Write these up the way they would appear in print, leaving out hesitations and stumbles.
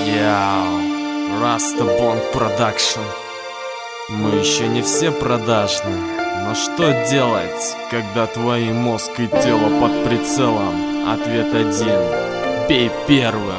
Яу, Растобонг Продакшн. Мы еще не все продажные, но что делать, когда твой мозг и тело под прицелом? Ответ один: бей первым.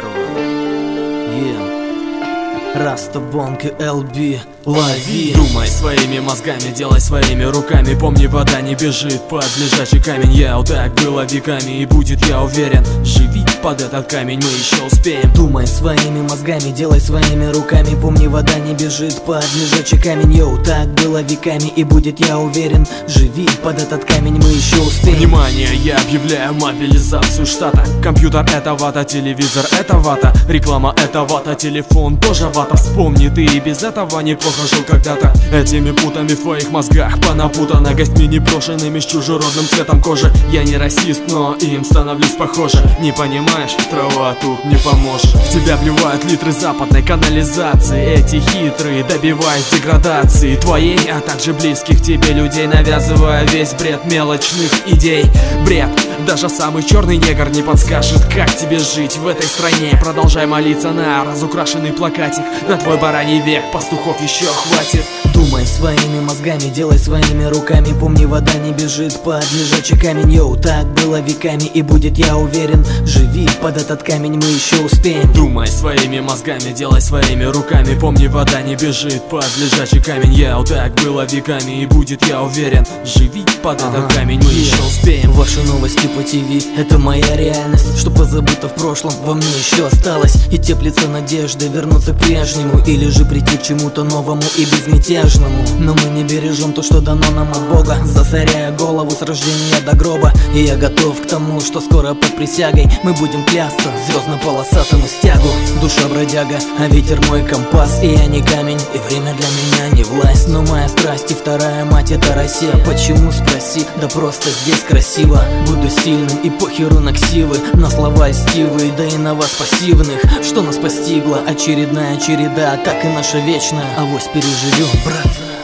Растобонг и LB, лови. Думай своими мозгами, делай своими руками. Помни, вода не бежит под лежачий камень. Я так было веками и будет, я уверен. Живи под этот камень, мы еще успеем. Думай своими мозгами, делай своими руками. Помни, вода не бежит под лежачий камень. Йоу, так было веками и будет, я уверен. Живи под этот камень, мы еще успеем. Внимание, я объявляю мобилизацию штата. Компьютер это вата, телевизор это вата, реклама это вата, телефон тоже вата. Вспомни, ты и без этого неплохо жил когда-то. Этими путами в твоих мозгах понапутано гостьми непрошенными с чужеродным цветом кожи. Я не расист, но им становлюсь похоже. Не понимаешь, трава тут не поможет. В тебя плевают литры западной канализации. Эти хитрые, добиваясь деградации твоей, а также близких тебе людей, навязывая весь бред мелочных идей. Бред, даже самый черный негр не подскажет, как тебе жить в этой стране. Продолжай молиться на разукрашенный плакатик. На твой бараний век пастухов еще хватит. Думай своими мозгами, делай своими руками. Помни, вода не бежит под лежачий камень. Йоу, так было веками и будет, я уверен. Живи под этот камень, мы еще успеем. Думай своими мозгами, делай своими руками. Помни, вода не бежит под лежачий камень. Йоу, так было веками и будет, я уверен. Живи под этот камень, мы еще успеем. Ваши новости по ТВ — это моя реальность. Что позабыто в прошлом, во мне еще осталось. И теплится надежда вернуться к прежнему, или же прийти к чему-то новому и безмятежному. Но мы не бережем то, что дано нам от Бога, засоряя голову с рождения до гроба. И я готов к тому, что скоро под присягой мы будем клясться звездно-полосатому стягу. Душа бродяга, а ветер мой компас. И я не камень, и время для меня не власть. Но моя страсть и вторая мать — это Россия. Почему, спроси, да просто здесь красиво. Буду сильным и похеру на ксивы, на слова льстивые, да и на вас пассивных. Что нас постигла очередная череда, так и наша вечная, авось переживем, брат.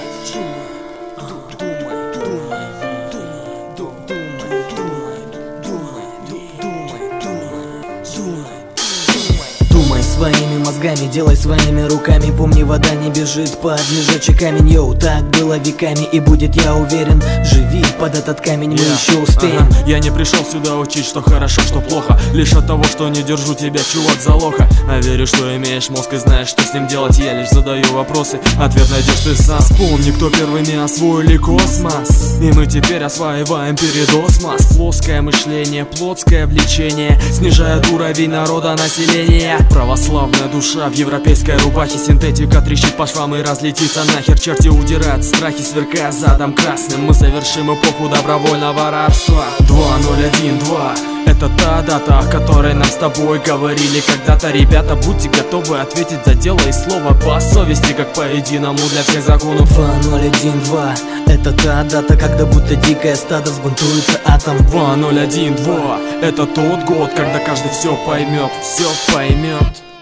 Думай своими мозгами, делай своими руками. Помни, вода не бежит под лежачий камень. Йоу, так было веками и будет, я уверен. Живи под этот камень, мы еще успеем. Я не пришел сюда учить, что хорошо, что плохо. Лишь от того, что не держу тебя, чувак, за лоха. А верю, что имеешь мозг и знаешь, что с ним делать. Я лишь задаю вопросы, ответ найдешь ты сам. Вспомни, кто первыми освоили космос, и мы теперь осваиваем передосмос. Плоское мышление, плотское влечение снижает уровень народа населения. Православная душа в европейской рубахе. Синтетика трещит по швам и разлетится нахер. Черти удирают, страхи сверкая задом красным. Мы совершим эпоху добровольного рабства. 2012 — это та дата, о которой нам с тобой говорили когда-то. Ребята, будьте готовы ответить за дело и слово по совести, как по единому для всех закону. 2012 — это та дата, когда будто дикое стадо взбунтуется атом. 2012 — это тот год, когда каждый все поймет.